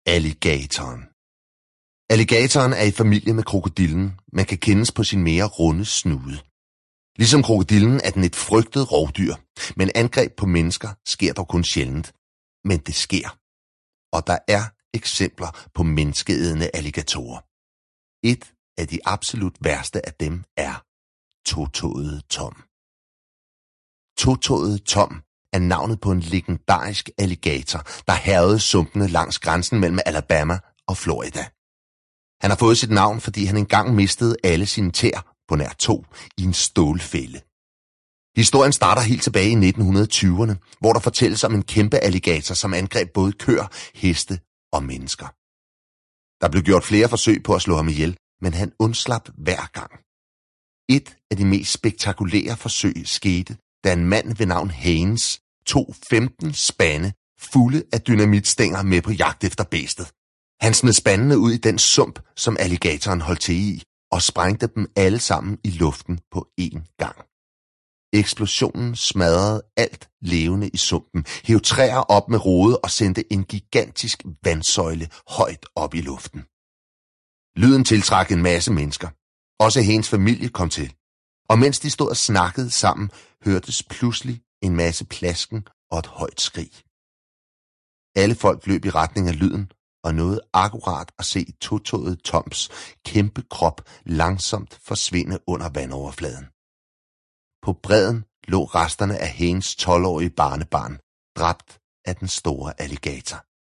Alligatoren. Alligatoren er i familie med krokodillen, men kan kendes på sin mere runde snude. Ligesom krokodillen er den et frygtet rovdyr, men angreb på mennesker sker dog kun sjældent. Men det sker. Og der er eksempler på menneskeædende alligatorer. Et af de absolut værste af dem er totåede Tom. Totåede Tom er navnet på en legendarisk alligator, der hærgede sumpene langs grænsen mellem Alabama og Florida. Han har fået sit navn, fordi han engang mistede alle sine tæer på nær 2 i en stålfælde. Historien starter helt tilbage i 1920'erne, hvor der fortælles om en kæmpe alligator, som angreb både køer, heste og mennesker. Der blev gjort flere forsøg på at slå ham ihjel, men han undslap hver gang. Et af de mest spektakulære forsøg skete, da en mand ved navn Haynes tog 15 spande fulde af dynamitstænger med på jagt efter bæstet. Han smed spandene ud i den sump, som alligatoren holdt til i, og sprængte dem alle sammen i luften på én gang. Eksplosionen smadrede alt levende i sumpen, hev træer op med rode og sendte en gigantisk vandsøjle højt op i luften. Lyden tiltrak en masse mennesker. Også Haynes familie kom til. Og mens de stod og snakkede sammen, hørtes pludselig en masse plasken og et højt skrig. Alle folk løb i retning af lyden og nåede akkurat at se totåede Toms kæmpe krop langsomt forsvinde under vandoverfladen. På bredden lå resterne af Haynes 12-årige barnebarn, dræbt af den store alligator.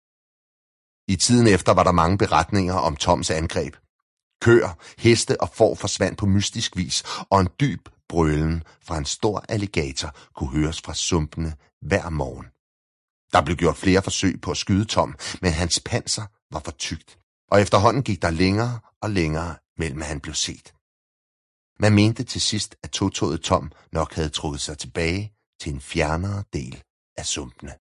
I tiden efter var der mange beretninger om Toms angreb. Køer, heste og får forsvandt på mystisk vis, og en dyb brølen fra en stor alligator kunne høres fra sumpene hver morgen. Der blev gjort flere forsøg på at skyde Tom, men hans panser var for tykt, og efterhånden gik der længere og længere mellem at han blev set. Man mente til sidst, at totåede Tom nok havde trukket sig tilbage til en fjernere del af sumpene.